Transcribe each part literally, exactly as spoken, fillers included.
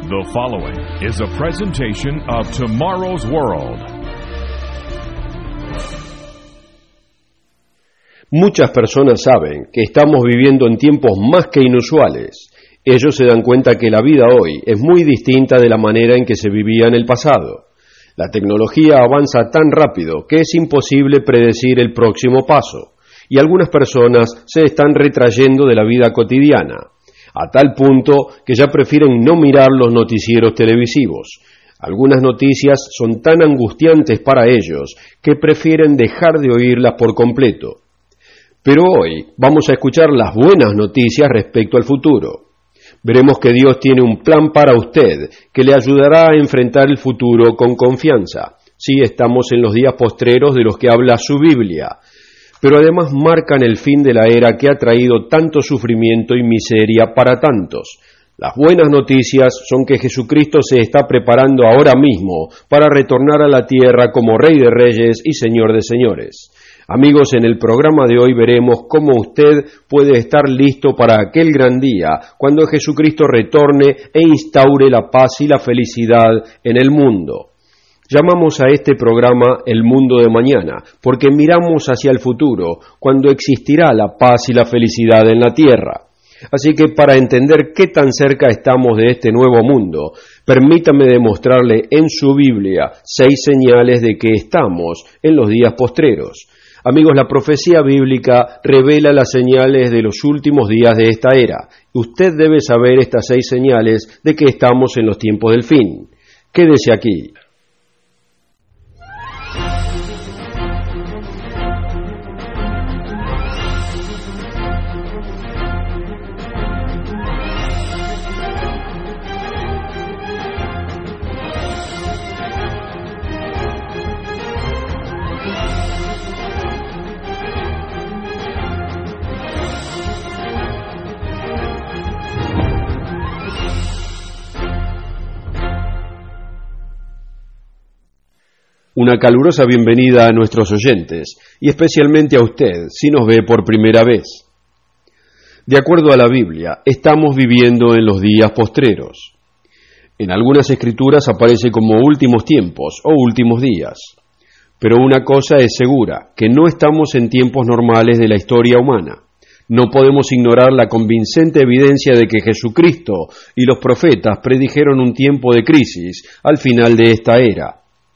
The following is a presentation of Tomorrow's World. Muchas personas saben que estamos viviendo en tiempos más que inusuales. Ellos se dan cuenta que la vida hoy es muy distinta de la manera en que se vivía en el pasado. La tecnología avanza tan rápido que es imposible predecir el próximo paso, y algunas personas se están retrayendo de la vida cotidiana, a tal punto que ya prefieren no mirar los noticieros televisivos. Algunas noticias son tan angustiantes para ellos que prefieren dejar de oírlas por completo. Pero hoy vamos a escuchar las buenas noticias respecto al futuro. Veremos que Dios tiene un plan para usted que le ayudará a enfrentar el futuro con confianza. Sí, estamos en los días postreros de los que habla su Biblia, pero además marcan el fin de la era que ha traído tanto sufrimiento y miseria para tantos. Las buenas noticias son que Jesucristo se está preparando ahora mismo para retornar a la tierra como Rey de Reyes y Señor de Señores. Amigos, en el programa de hoy veremos cómo usted puede estar listo para aquel gran día, cuando Jesucristo retorne e instaure la paz y la felicidad en el mundo. Llamamos a este programa El Mundo de Mañana, porque miramos hacia el futuro, cuando existirá la paz y la felicidad en la tierra. Así que para entender qué tan cerca estamos de este nuevo mundo, permítame demostrarle en su Biblia seis señales de que estamos en los días postreros. Amigos, la profecía bíblica revela las señales de los últimos días de esta era. Usted debe saber estas seis señales de que estamos en los tiempos del fin. Quédese aquí. Una calurosa bienvenida a nuestros oyentes, y especialmente a usted, si nos ve por primera vez. De acuerdo a la Biblia, estamos viviendo en los días postreros. En algunas escrituras aparece como últimos tiempos o últimos días. Pero una cosa es segura, que no estamos en tiempos normales de la historia humana. No podemos ignorar la convincente evidencia de que Jesucristo y los profetas predijeron un tiempo de crisis al final de esta era.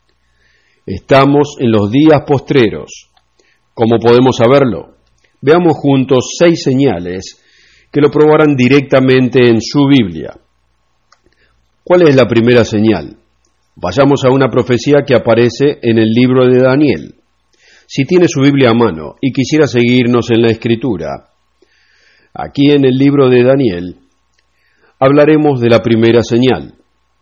Estamos en los días postreros. ¿Cómo podemos saberlo? Veamos juntos seis señales que lo probarán directamente en su Biblia. ¿Cuál es la primera señal? Vayamos a una profecía que aparece en el libro de Daniel. Si tiene su Biblia a mano y quisiera seguirnos en la Escritura, aquí en el libro de Daniel hablaremos de la primera señal.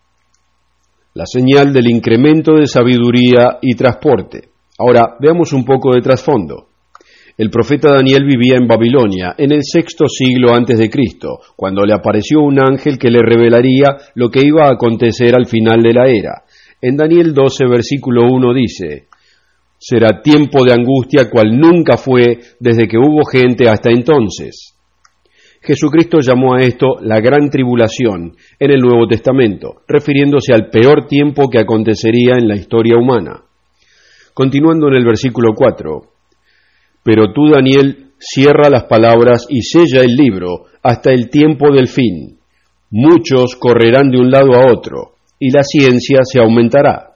La señal del incremento de sabiduría y transporte. Ahora, veamos un poco de trasfondo. El profeta Daniel vivía en Babilonia en el sexto siglo antes de Cristo, cuando le apareció un ángel que le revelaría lo que iba a acontecer al final de la era. En Daniel doce, versículo uno dice: «Será tiempo de angustia cual nunca fue desde que hubo gente hasta entonces». Jesucristo llamó a esto la gran tribulación en el Nuevo Testamento, refiriéndose al peor tiempo que acontecería en la historia humana. Continuando en el versículo cuatro, «Pero tú, Daniel, cierra las palabras y sella el libro hasta el tiempo del fin. Muchos correrán de un lado a otro, y la ciencia se aumentará».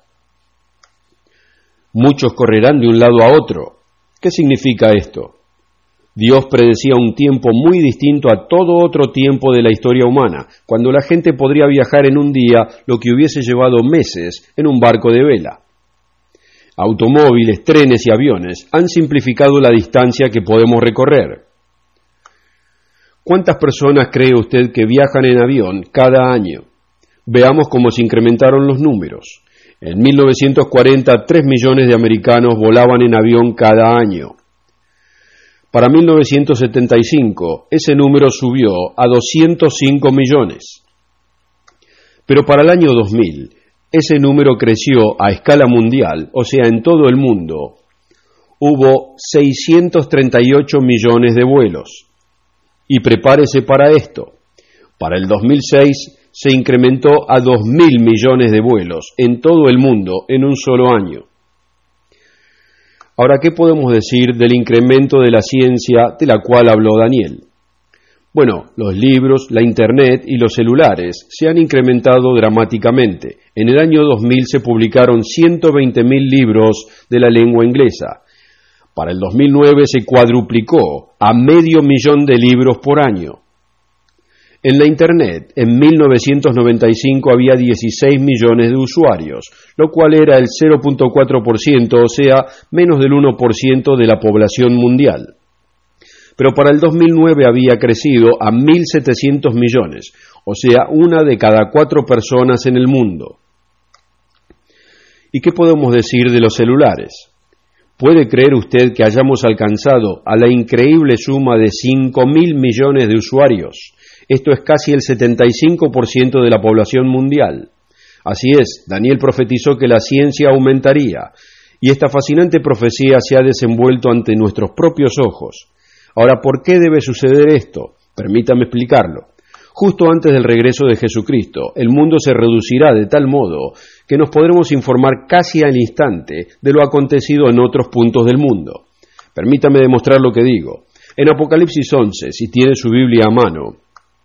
Muchos correrán de un lado a otro. ¿Qué significa esto? Dios predecía un tiempo muy distinto a todo otro tiempo de la historia humana, cuando la gente podría viajar en un día lo que hubiese llevado meses en un barco de vela. Automóviles, trenes y aviones han simplificado la distancia que podemos recorrer. ¿Cuántas personas cree usted que viajan en avión cada año? Veamos cómo se incrementaron los números. En mil novecientos cuarenta, tres millones de americanos volaban en avión cada año. Para mil novecientos setenta y cinco, ese número subió a doscientos cinco millones. Pero para el año dos mil, ese número creció a escala mundial, o sea, en todo el mundo. Hubo seiscientos treinta y ocho millones de vuelos. Y prepárese para esto. Para el dos mil seis se incrementó a dos mil millones de vuelos en todo el mundo en un solo año. Ahora, ¿qué podemos decir del incremento de la ciencia de la cual habló Daniel? Bueno, los libros, la Internet y los celulares se han incrementado dramáticamente. En el año dos mil se publicaron ciento veinte mil libros de la lengua inglesa. Para el dos mil nueve se cuadruplicó a medio millón de libros por año. En la Internet, en mil novecientos noventa y cinco había dieciséis millones de usuarios, lo cual era el cero punto cuatro por ciento, o sea, menos del uno por ciento de la población mundial. Pero para el dos mil nueve había crecido a mil setecientos millones, o sea, una de cada cuatro personas en el mundo. ¿Y qué podemos decir de los celulares? ¿Puede creer usted que hayamos alcanzado a la increíble suma de cinco mil millones de usuarios? Esto es casi el setenta y cinco por ciento de la población mundial. Así es, Daniel profetizó que la ciencia aumentaría, y esta fascinante profecía se ha desenvuelto ante nuestros propios ojos. Ahora, ¿por qué debe suceder esto? Permítame explicarlo. Justo antes del regreso de Jesucristo, el mundo se reducirá de tal modo que nos podremos informar casi al instante de lo acontecido en otros puntos del mundo. Permítame demostrar lo que digo. En Apocalipsis once, si tiene su Biblia a mano,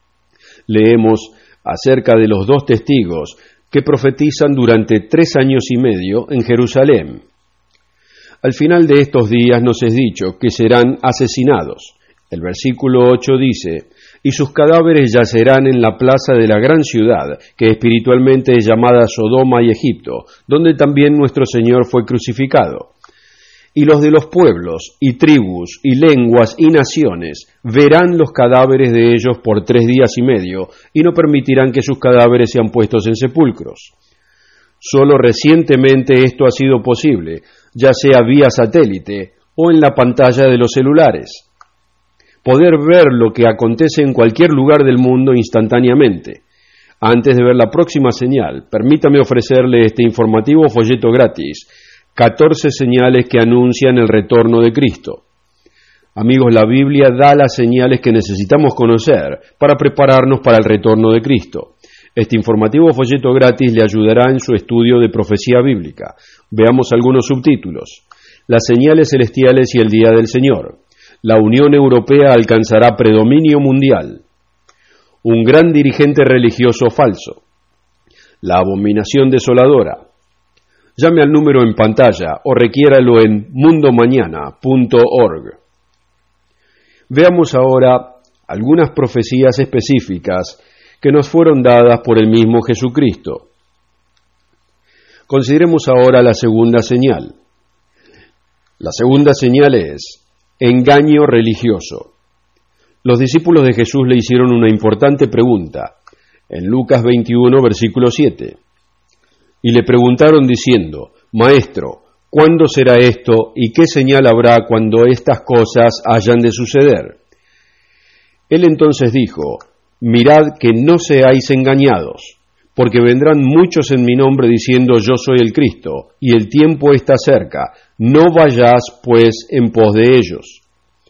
leemos acerca de los dos testigos que profetizan durante tres años y medio en Jerusalén. Al final de estos días nos es dicho que serán asesinados. El versículo ocho dice: y sus cadáveres yacerán en la plaza de la gran ciudad, que espiritualmente es llamada Sodoma y Egipto, donde también nuestro Señor fue crucificado. Y los de los pueblos, y tribus, y lenguas, y naciones, verán los cadáveres de ellos por tres días y medio, y no permitirán que sus cadáveres sean puestos en sepulcros. Solo recientemente esto ha sido posible, ya sea vía satélite o en la pantalla de los celulares. Poder ver lo que acontece en cualquier lugar del mundo instantáneamente. Antes de ver la próxima señal, permítame ofrecerle este informativo folleto gratis, catorce señales que anuncian el retorno de Cristo. Amigos, la Biblia da las señales que necesitamos conocer para prepararnos para el retorno de Cristo. Este informativo folleto gratis le ayudará en su estudio de profecía bíblica. Veamos algunos subtítulos. Las señales celestiales y el día del Señor. La Unión Europea alcanzará predominio mundial. Un gran dirigente religioso falso. La abominación desoladora. Llame al número en pantalla o requiéralo en mundo mañana punto org. Veamos ahora algunas profecías específicas que nos fueron dadas por el mismo Jesucristo. Consideremos ahora la segunda señal. La segunda señal es engaño religioso. Los discípulos de Jesús le hicieron una importante pregunta en Lucas veintiuno, versículo siete. Y le preguntaron diciendo: Maestro, ¿cuándo será esto y qué señal habrá cuando estas cosas hayan de suceder? Él entonces dijo: Mirad que no seáis engañados, porque vendrán muchos en mi nombre diciendo: Yo soy el Cristo, y el tiempo está cerca. No vayáis, pues, en pos de ellos.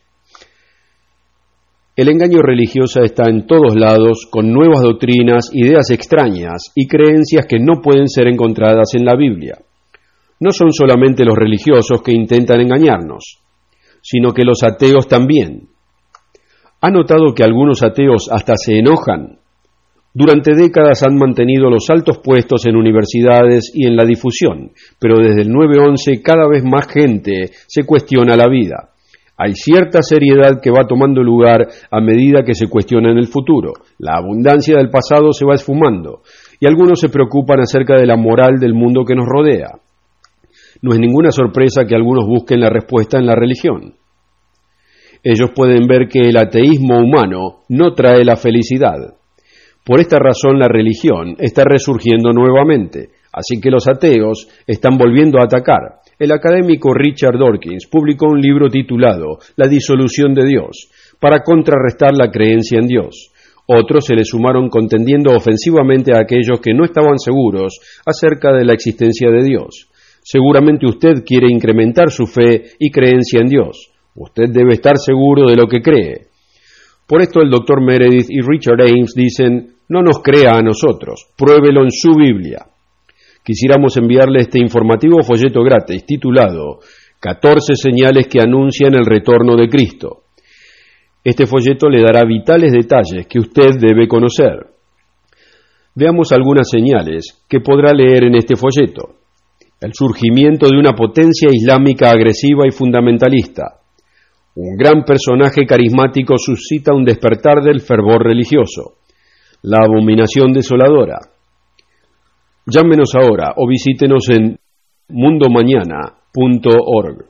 El engaño religioso está en todos lados, con nuevas doctrinas, ideas extrañas y creencias que no pueden ser encontradas en la Biblia. No son solamente los religiosos que intentan engañarnos, sino que los ateos también. ¿Ha notado que algunos ateos hasta se enojan? Durante décadas han mantenido los altos puestos en universidades y en la difusión, pero desde el nueve once cada vez más gente se cuestiona la vida. Hay cierta seriedad que va tomando lugar a medida que se cuestiona en el futuro. La abundancia del pasado se va esfumando y algunos se preocupan acerca de la moral del mundo que nos rodea. No es ninguna sorpresa que algunos busquen la respuesta en la religión. Ellos pueden ver que el ateísmo humano no trae la felicidad. Por esta razón la religión está resurgiendo nuevamente, así que los ateos están volviendo a atacar. El académico Richard Dawkins publicó un libro titulado La disolución de Dios, para contrarrestar la creencia en Dios. Otros se le sumaron contendiendo ofensivamente a aquellos que no estaban seguros acerca de la existencia de Dios. Seguramente usted quiere incrementar su fe y creencia en Dios. Usted debe estar seguro de lo que cree. Por esto el doctor Meredith y Richard Ames dicen, no nos crea a nosotros, pruébelo en su Biblia. Quisiéramos enviarle este informativo folleto gratis titulado catorce señales que anuncian el retorno de Cristo. Este folleto le dará vitales detalles que usted debe conocer. Veamos algunas señales que podrá leer en este folleto. El surgimiento de una potencia islámica agresiva y fundamentalista. Un gran personaje carismático suscita un despertar del fervor religioso. La abominación desoladora. Llámenos ahora o visítenos en mundo mañana punto org.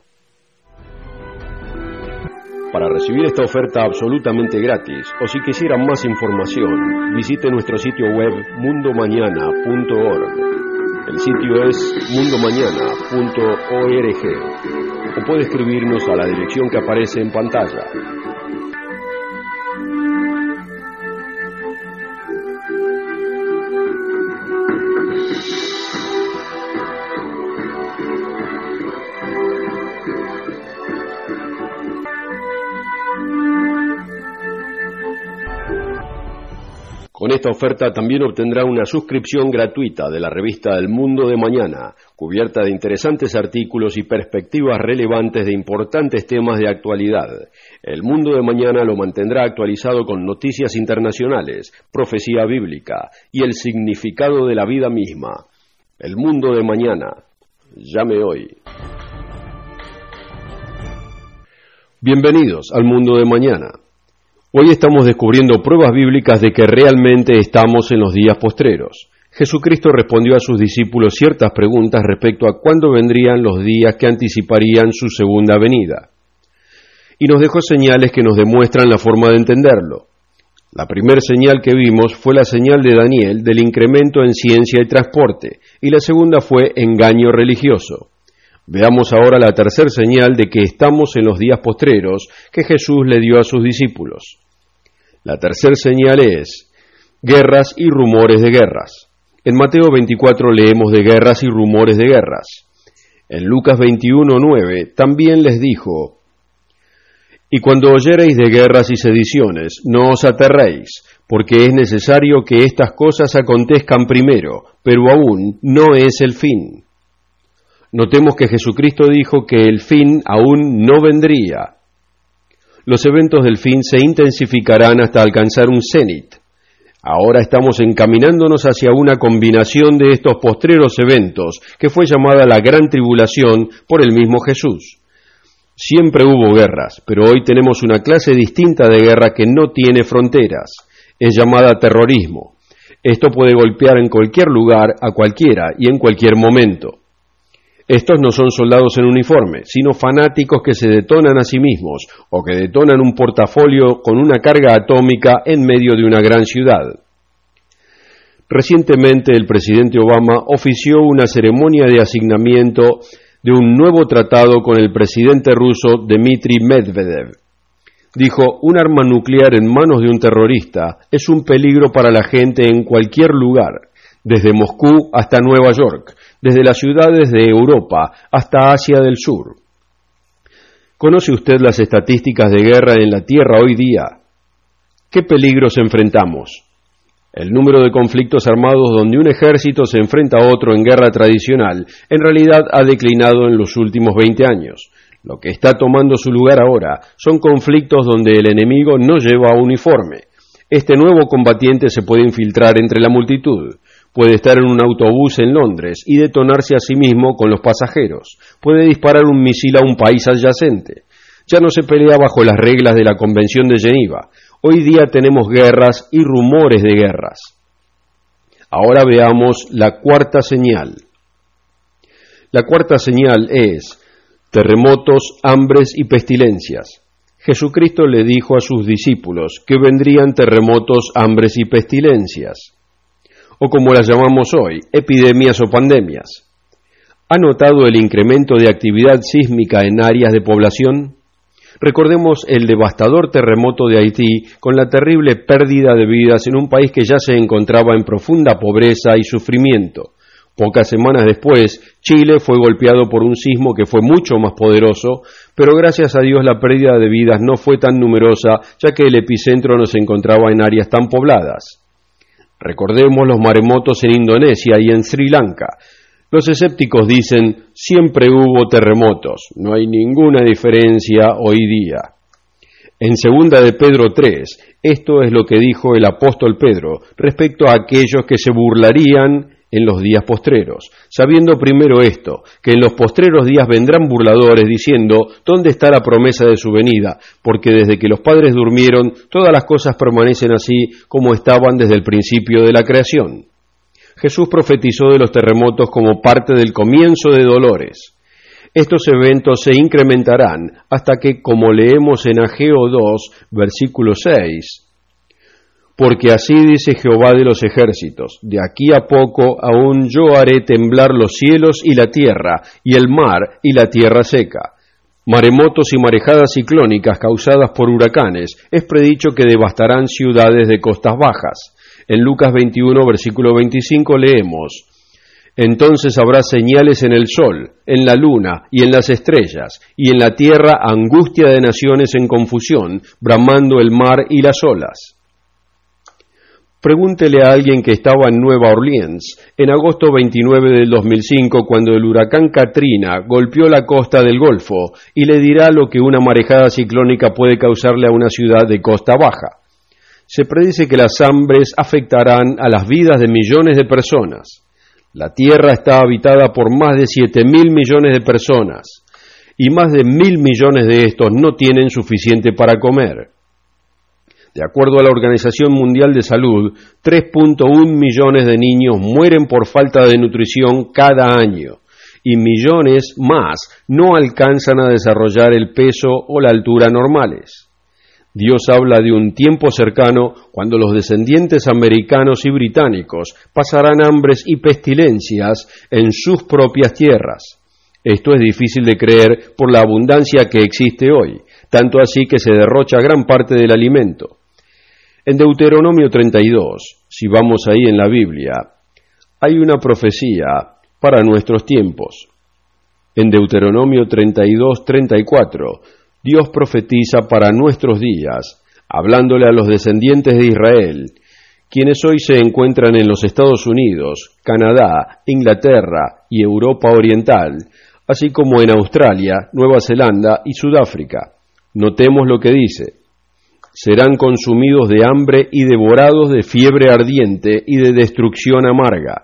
Para recibir esta oferta absolutamente gratis, o si quisieran más información, visite nuestro sitio web mundo mañana punto org. El sitio es mundo mañana punto org, o puede escribirnos a la dirección que aparece en pantalla. Con esta oferta también obtendrá una suscripción gratuita de la revista El Mundo de Mañana, cubierta de interesantes artículos y perspectivas relevantes de importantes temas de actualidad. El Mundo de Mañana lo mantendrá actualizado con noticias internacionales, profecía bíblica y el significado de la vida misma. El Mundo de Mañana. Llame hoy. Bienvenidos al Mundo de Mañana. Hoy estamos descubriendo pruebas bíblicas de que realmente estamos en los días postreros. Jesucristo respondió a sus discípulos ciertas preguntas respecto a cuándo vendrían los días que anticiparían su segunda venida. Y nos dejó señales que nos demuestran la forma de entenderlo. La primera señal que vimos fue la señal de Daniel del incremento en ciencia y transporte, y la segunda fue engaño religioso. Veamos ahora la tercera señal de que estamos en los días postreros que Jesús le dio a sus discípulos. La tercera señal es guerras y rumores de guerras. En Mateo veinticuatro leemos de guerras y rumores de guerras. En Lucas veintiuno nueve también les dijo, y cuando oyereis de guerras y sediciones, no os aterréis, porque es necesario que estas cosas acontezcan primero, pero aún no es el fin. Notemos que Jesucristo dijo que el fin aún no vendría. Los eventos del fin se intensificarán hasta alcanzar un cenit. Ahora estamos encaminándonos hacia una combinación de estos postreros eventos que fue llamada la Gran Tribulación por el mismo Jesús. Siempre hubo guerras, pero hoy tenemos una clase distinta de guerra que no tiene fronteras. Es llamada terrorismo. Esto puede golpear en cualquier lugar, a cualquiera y en cualquier momento. Estos no son soldados en uniforme, sino fanáticos que se detonan a sí mismos o que detonan un portafolio con una carga atómica en medio de una gran ciudad. Recientemente el presidente Obama ofició una ceremonia de asignamiento de un nuevo tratado con el presidente ruso Dmitry Medvedev. Dijo, un arma nuclear en manos de un terrorista es un peligro para la gente en cualquier lugar, desde Moscú hasta Nueva York, desde las ciudades de Europa hasta Asia del Sur. ¿Conoce usted las estadísticas de guerra en la Tierra hoy día? ¿Qué peligros enfrentamos? El número de conflictos armados donde un ejército se enfrenta a otro en guerra tradicional en realidad ha declinado en los últimos veinte años. Lo que está tomando su lugar ahora son conflictos donde el enemigo no lleva uniforme. Este nuevo combatiente se puede infiltrar entre la multitud. Puede estar en un autobús en Londres y detonarse a sí mismo con los pasajeros. Puede disparar un misil a un país adyacente. Ya no se pelea bajo las reglas de la Convención de Ginebra. Hoy día tenemos guerras y rumores de guerras. Ahora veamos la cuarta señal. La cuarta señal es terremotos, hambres y pestilencias. Jesucristo le dijo a sus discípulos que vendrían terremotos, hambres y pestilencias, o como las llamamos hoy, epidemias o pandemias. ¿Ha notado el incremento de actividad sísmica en áreas de población? Recordemos el devastador terremoto de Haití con la terrible pérdida de vidas en un país que ya se encontraba en profunda pobreza y sufrimiento. Pocas semanas después, Chile fue golpeado por un sismo que fue mucho más poderoso, pero gracias a Dios la pérdida de vidas no fue tan numerosa, ya que el epicentro no se encontraba en áreas tan pobladas. Recordemos los maremotos en Indonesia y en Sri Lanka. Los escépticos dicen, siempre hubo terremotos, no hay ninguna diferencia hoy día. En segunda de Pedro tres, esto es lo que dijo el apóstol Pedro respecto a aquellos que se burlarían en los días postreros, sabiendo primero esto, que en los postreros días vendrán burladores diciendo, ¿dónde está la promesa de su venida? Porque desde que los padres durmieron, todas las cosas permanecen así como estaban desde el principio de la creación. Jesús profetizó de los terremotos como parte del comienzo de dolores. Estos eventos se incrementarán hasta que, como leemos en Ageo dos, versículo seis, porque así dice Jehová de los ejércitos, de aquí a poco aún yo haré temblar los cielos y la tierra, y el mar y la tierra seca. Maremotos y marejadas ciclónicas causadas por huracanes, es predicho que devastarán ciudades de costas bajas. En Lucas veintiuno, versículo veinticinco leemos, entonces habrá señales en el sol, en la luna y en las estrellas, y en la tierra angustia de naciones en confusión, bramando el mar y las olas. Pregúntele a alguien que estaba en Nueva Orleans en agosto veintinueve del dos mil cinco cuando el huracán Katrina golpeó la costa del Golfo y le dirá lo que una marejada ciclónica puede causarle a una ciudad de costa baja. Se predice que las hambres afectarán a las vidas de millones de personas. La Tierra está habitada por más de siete mil millones de personas y más de mil millones de estos no tienen suficiente para comer. De acuerdo a la Organización Mundial de Salud, tres punto uno millones de niños mueren por falta de nutrición cada año y millones más no alcanzan a desarrollar el peso o la altura normales. Dios habla de un tiempo cercano cuando los descendientes americanos y británicos pasarán hambres y pestilencias en sus propias tierras. Esto es difícil de creer por la abundancia que existe hoy, tanto así que se derrocha gran parte del alimento. En Deuteronomio treinta y dos, si vamos ahí en la Biblia, hay una profecía para nuestros tiempos. En Deuteronomio treinta y dos, treinta y cuatro, Dios profetiza para nuestros días, hablándole a los descendientes de Israel, quienes hoy se encuentran en los Estados Unidos, Canadá, Inglaterra y Europa Oriental, así como en Australia, Nueva Zelanda y Sudáfrica. Notemos lo que dice. Serán consumidos de hambre y devorados de fiebre ardiente y de destrucción amarga.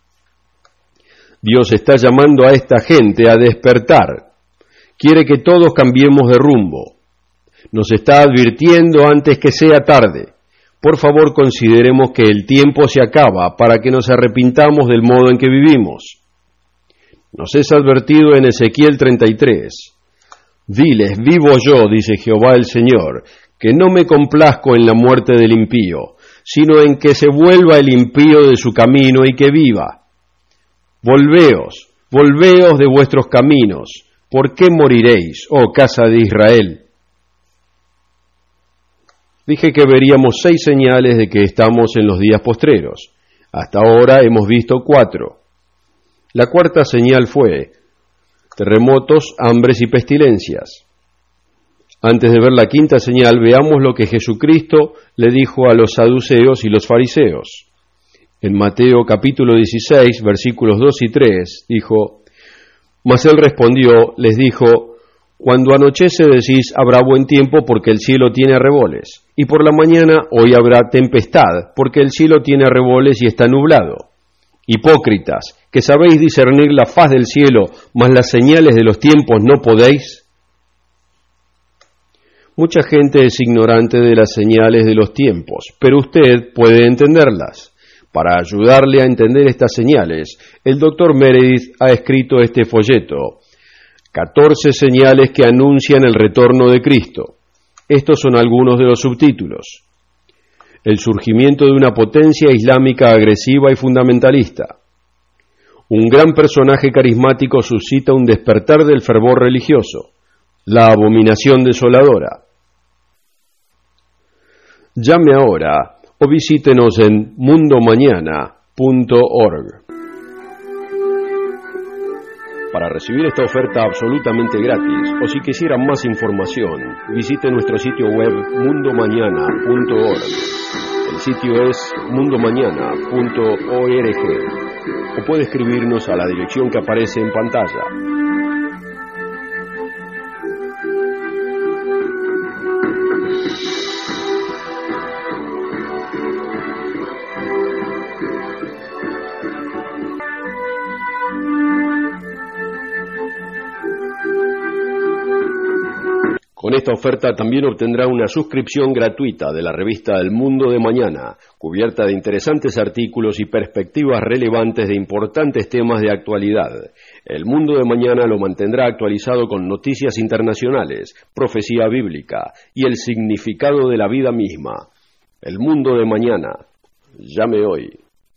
Dios está llamando a esta gente a despertar. Quiere que todos cambiemos de rumbo. Nos está advirtiendo antes que sea tarde. Por favor, consideremos que el tiempo se acaba para que nos arrepintamos del modo en que vivimos. Nos es advertido en Ezequiel treinta y tres. Diles, vivo yo, dice Jehová el Señor, que no me complazco en la muerte del impío, sino en que se vuelva el impío de su camino y que viva. Volveos, volveos de vuestros caminos, ¿por qué moriréis, oh casa de Israel? Dije que veríamos seis señales de que estamos en los días postreros. Hasta ahora hemos visto cuatro. La cuarta señal fue terremotos, hambres y pestilencias. Antes de ver la quinta señal, veamos lo que Jesucristo le dijo a los saduceos y los fariseos. En Mateo capítulo dieciséis, versículos dos y tres, dijo, mas él respondió, les dijo, cuando anochece decís, habrá buen tiempo porque el cielo tiene arreboles, y por la mañana hoy habrá tempestad porque el cielo tiene arreboles y está nublado. Hipócritas, que sabéis discernir la faz del cielo, mas las señales de los tiempos no podéis. Mucha gente es ignorante de las señales de los tiempos, pero usted puede entenderlas. Para ayudarle a entender estas señales, el doctor Meredith ha escrito este folleto, catorce señales que anuncian el retorno de Cristo. Estos son algunos de los subtítulos. El surgimiento de una potencia islámica agresiva y fundamentalista. Un gran personaje carismático suscita un despertar del fervor religioso. La abominación desoladora. Llame ahora o visítenos en mundo mañana punto org. Para recibir esta oferta absolutamente gratis, o si quisieran más información, visite nuestro sitio web mundo mañana punto org. El sitio es mundo mañana punto org, o puede escribirnos a la dirección que aparece en pantalla. Con esta oferta también obtendrá una suscripción gratuita de la revista El Mundo de Mañana, cubierta de interesantes artículos y perspectivas relevantes de importantes temas de actualidad. El Mundo de Mañana lo mantendrá actualizado con noticias internacionales, profecía bíblica y el significado de la vida misma. El Mundo de Mañana. Llame hoy.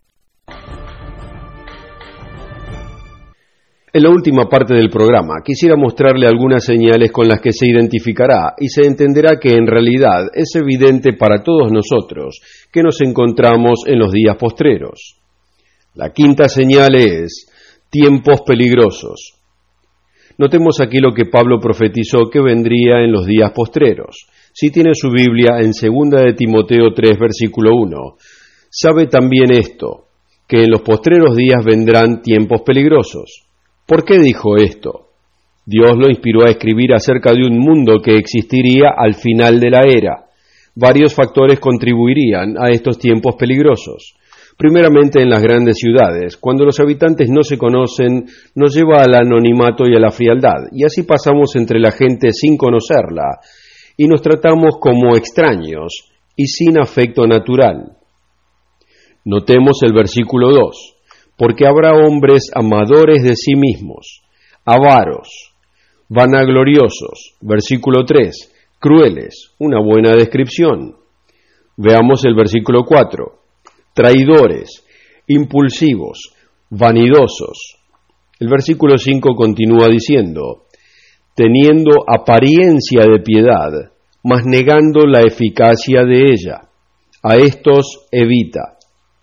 En la última parte del programa quisiera mostrarle algunas señales con las que se identificará y se entenderá que en realidad es evidente para todos nosotros que nos encontramos en los días postreros. La quinta señal es tiempos peligrosos. Notemos aquí lo que Pablo profetizó que vendría en los días postreros. Si tiene su Biblia en segunda de Timoteo tres, versículo uno, sabe también esto, que en los postreros días vendrán tiempos peligrosos. ¿Por qué dijo esto? Dios lo inspiró a escribir acerca de un mundo que existiría al final de la era. Varios factores contribuirían a estos tiempos peligrosos. Primeramente en las grandes ciudades, cuando los habitantes no se conocen, nos lleva al anonimato y a la frialdad, y así pasamos entre la gente sin conocerla, y nos tratamos como extraños y sin afecto natural. Notemos el versículo dos. Porque habrá hombres amadores de sí mismos, avaros, vanagloriosos, versículo tres, crueles, una buena descripción. Veamos el versículo cuatro, traidores, impulsivos, vanidosos. El versículo cinco continúa diciendo, teniendo apariencia de piedad, mas negando la eficacia de ella. A estos evita.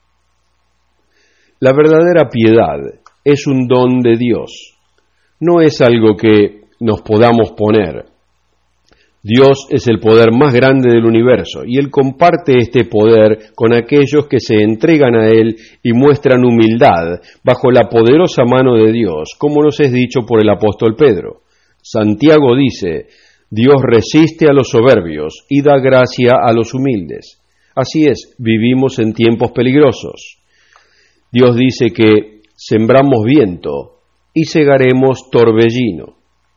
La verdadera piedad es un don de Dios, no es algo que nos podamos poner. Dios es el poder más grande del universo y Él comparte este poder con aquellos que se entregan a Él y muestran humildad bajo la poderosa mano de Dios, como nos es dicho por el apóstol Pedro. Santiago dice, Dios resiste a los soberbios y da gracia a los humildes. Así es, vivimos en tiempos peligrosos. Dios dice que sembramos viento y segaremos torbellino.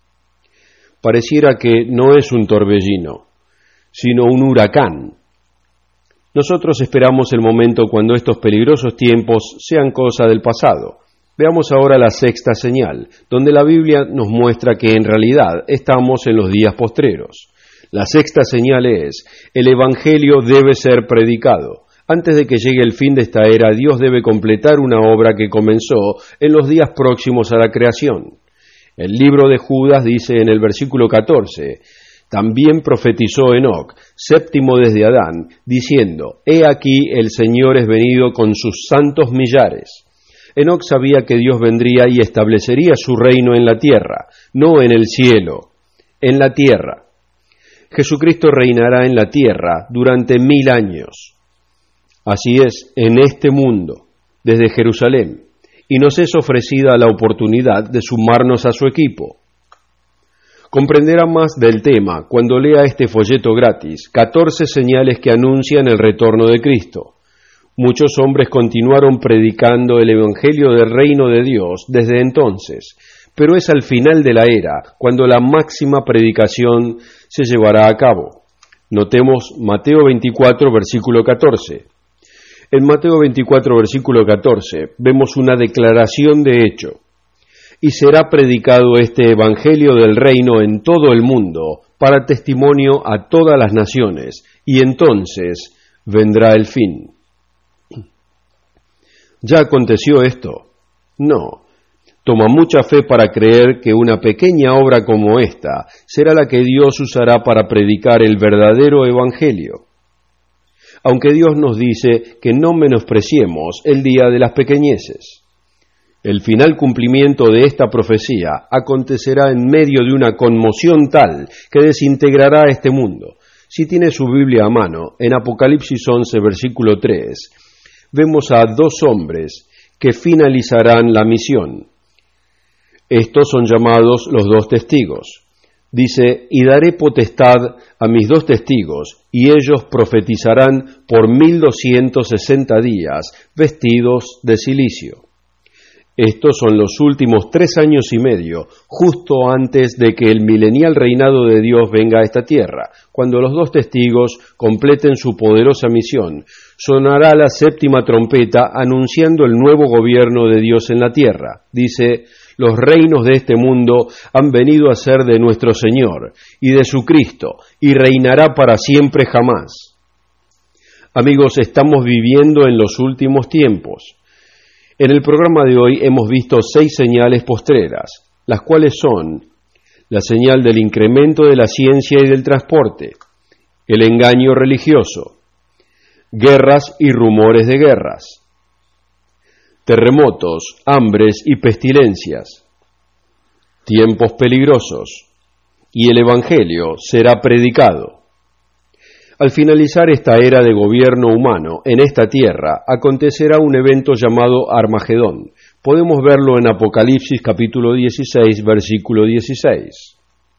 Pareciera que no es un torbellino, sino un huracán. Nosotros esperamos el momento cuando estos peligrosos tiempos sean cosa del pasado. Veamos ahora la sexta señal, donde la Biblia nos muestra que en realidad estamos en los días postreros. La sexta señal es, el Evangelio debe ser predicado. Antes de que llegue el fin de esta era, Dios debe completar una obra que comenzó en los días próximos a la creación. El libro de Judas dice en el versículo catorce, también profetizó Enoc, séptimo desde Adán, diciendo, he aquí el Señor es venido con sus santos millares. Enoc sabía que Dios vendría y establecería su reino en la tierra, no en el cielo, en la tierra. Jesucristo reinará en la tierra durante mil años. Así es, en este mundo, desde Jerusalén, y nos es ofrecida la oportunidad de sumarnos a su equipo. Comprenderá más del tema cuando lea este folleto gratis, catorce señales que anuncian el retorno de Cristo. Muchos hombres continuaron predicando el Evangelio del Reino de Dios desde entonces, pero es al final de la era cuando la máxima predicación se llevará a cabo. Notemos Mateo veinticuatro, versículo catorce. En Mateo veinticuatro, versículo catorce, vemos una declaración de hecho. Y será predicado este Evangelio del Reino en todo el mundo, para testimonio a todas las naciones, y entonces vendrá el fin. ¿Ya aconteció esto? No. Toma mucha fe para creer que una pequeña obra como esta será la que Dios usará para predicar el verdadero Evangelio. Aunque Dios nos dice que no menospreciemos el día de las pequeñeces. El final cumplimiento de esta profecía acontecerá en medio de una conmoción tal que desintegrará este mundo. Si tiene su Biblia a mano, en Apocalipsis once, versículo tres, vemos a dos hombres que finalizarán la misión. Estos son llamados los dos testigos. Dice, y daré potestad a mis dos testigos, y ellos profetizarán por mil doscientos sesenta días, vestidos de cilicio. Estos son los últimos tres años y medio, justo antes de que el milenial reinado de Dios venga a esta tierra. Cuando los dos testigos completen su poderosa misión, sonará la séptima trompeta anunciando el nuevo gobierno de Dios en la tierra. Dice, los reinos de este mundo han venido a ser de nuestro Señor y de su Cristo, y reinará para siempre jamás. Amigos, estamos viviendo en los últimos tiempos. En el programa de hoy hemos visto seis señales postreras, las cuales son la señal del incremento de la ciencia y del transporte, el engaño religioso, guerras y rumores de guerras, terremotos, hambres y pestilencias, tiempos peligrosos, y el Evangelio será predicado. Al finalizar esta era de gobierno humano en esta tierra, acontecerá un evento llamado Armagedón. Podemos verlo en Apocalipsis capítulo dieciséis, versículo dieciséis.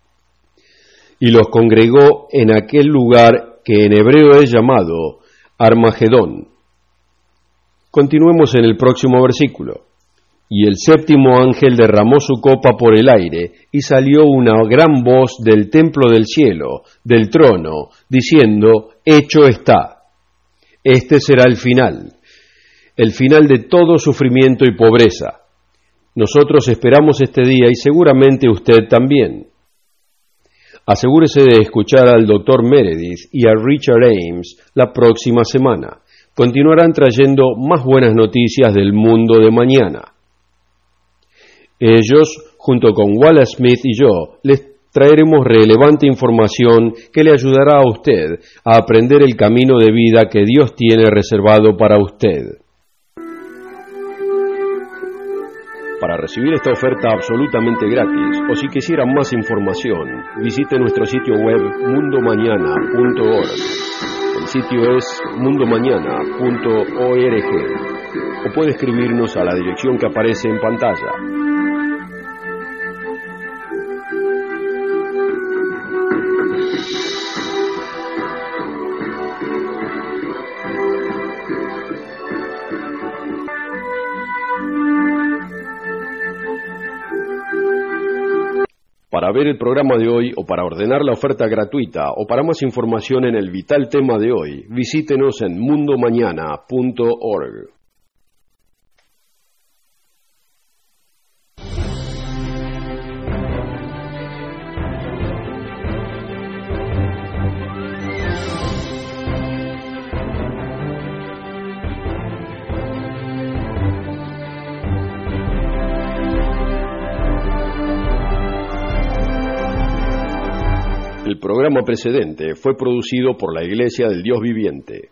Y los congregó en aquel lugar que en hebreo es llamado Armagedón. Continuemos en el próximo versículo. Y el séptimo ángel derramó su copa por el aire, y salió una gran voz del templo del cielo, del trono, diciendo, hecho está. Este será el final, el final de todo sufrimiento y pobreza. Nosotros esperamos este día y seguramente usted también. Asegúrese de escuchar al doctor Meredith y a Richard Ames la próxima semana. Continuarán trayendo más buenas noticias del mundo de mañana. Ellos, junto con Wallace Smith y yo, les traeremos relevante información que le ayudará a usted a aprender el camino de vida que Dios tiene reservado para usted. Para recibir esta oferta absolutamente gratis, o si quisiera más información, visite nuestro sitio web mundo mañana punto org. El sitio es mundo mañana punto org. O puede escribirnos a la dirección que aparece en pantalla. Para ver el programa de hoy o para ordenar la oferta gratuita o para más información en el vital tema de hoy, visítenos en mundo mañana punto org. El programa precedente fue producido por la Iglesia del Dios Viviente.